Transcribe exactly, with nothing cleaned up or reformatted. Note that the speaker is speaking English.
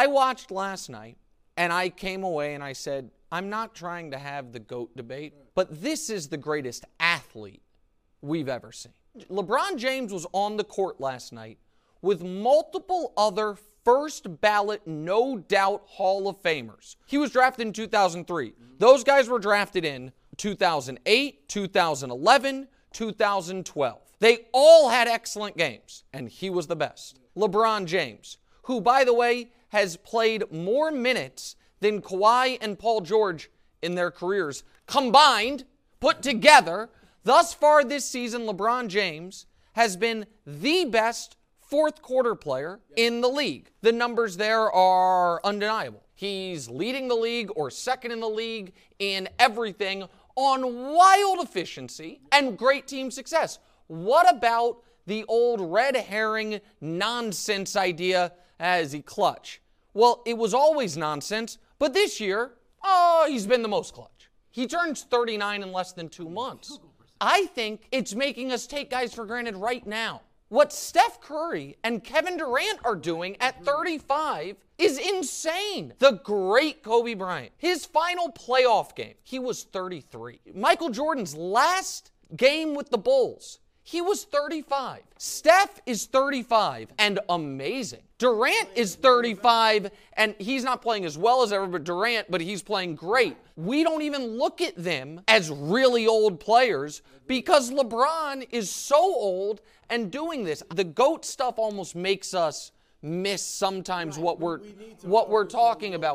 I watched last night, and I came away and I said, I'm not trying to have the GOAT debate, but this is the greatest athlete we've ever seen. LeBron James was on the court last night with multiple other first ballot, no doubt Hall of Famers. He was drafted in two thousand three. Those guys were drafted in two thousand eight, two thousand eleven, two thousand twelve. They all had excellent games, and he was the best. LeBron James, who, by the way, has played more minutes than Kawhi and Paul George in their careers combined, put together. Thus far this season, LeBron James has been the best fourth quarter player in the league. The numbers there are undeniable. He's leading the league or second in the league in everything on wild efficiency and great team success. What about the old red herring nonsense idea as he clutch? Well, it was always nonsense, but this year, oh, he's been the most clutch. He turns thirty-nine in less than two months. I think it's making us take guys for granted right now. What Steph Curry and Kevin Durant are doing at thirty-five is insane. The great Kobe Bryant, his final playoff game, he was thirty-three. Michael Jordan's last game with the Bulls, he was thirty-five. Steph is thirty-five and amazing. Durant is thirty-five and he's not playing as well as ever, but Durant, but he's playing great. We don't even look at them as really old players because LeBron is so old and doing this. The GOAT stuff almost makes us miss sometimes what we're what we're talking about.